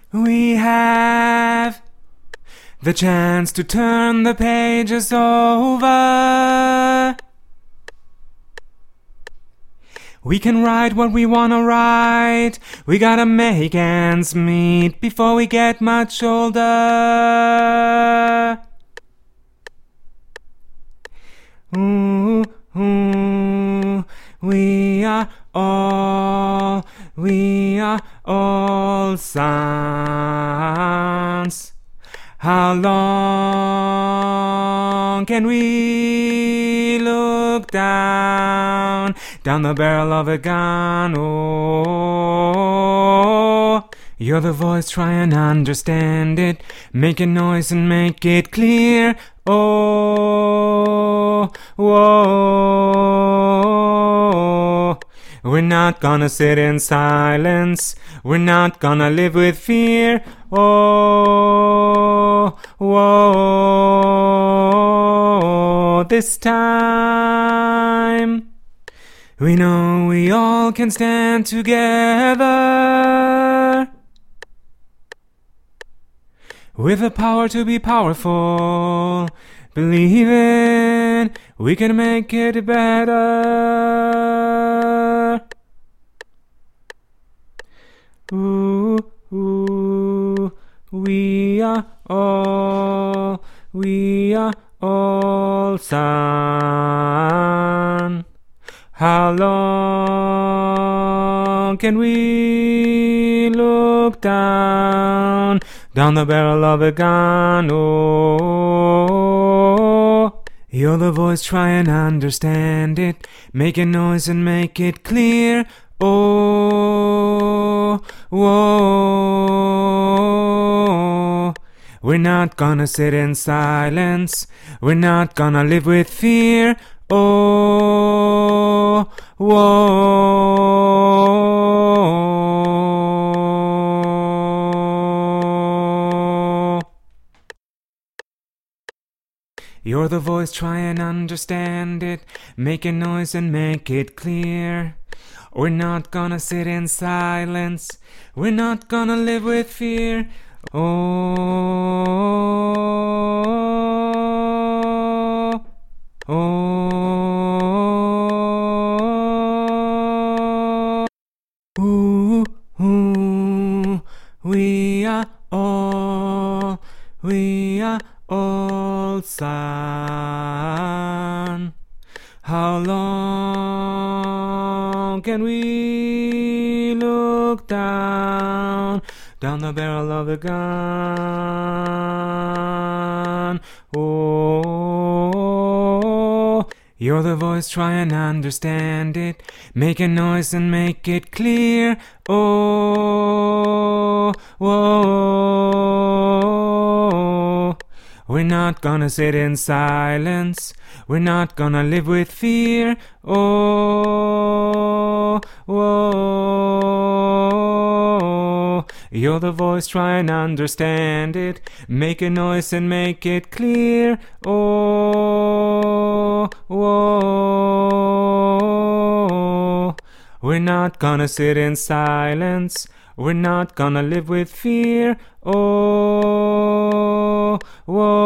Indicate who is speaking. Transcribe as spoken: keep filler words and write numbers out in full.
Speaker 1: We have the chance to turn the pages over. We can write what we wanna write. We gotta make ends meet before we get much older. Ooh, ooh, we are all, we are all sons. How long can we look down, down the barrel of a gun? Oh, you're the voice, try and understand it. Make a noise and make it clear. Oh, whoa. We're not gonna sit in silence. We're not gonna live with fear. Oh, whoa. This time, we know we all can stand together. With the power to be powerful, believing we can make it better. Ooh, ooh, we are all, we are all son. How long can we look down, down the barrel of a gun? Oh, you're the voice, try and understand it. Make a noise and make it clear. Oh, whoa. We're not gonna sit in silence. We're not gonna live with fear. Oh, whoa. You're the voice, try and understand it. Make a noise and make it clear. We're not gonna sit in silence. We're not gonna live with fear. Oh, oh, ooh, ooh, we are all, we are all son. How long can we look down, down the barrel of the gun? Oh, you're the voice, try and understand it. Make a noise and make it clear. Oh, whoa. We're not gonna sit in silence. We're not gonna live with fear. Oh, whoa. You're the voice, try and understand it. Make a noise and make it clear. Oh, whoa. We're not gonna sit in silence. We're not gonna live with fear. Oh, whoa.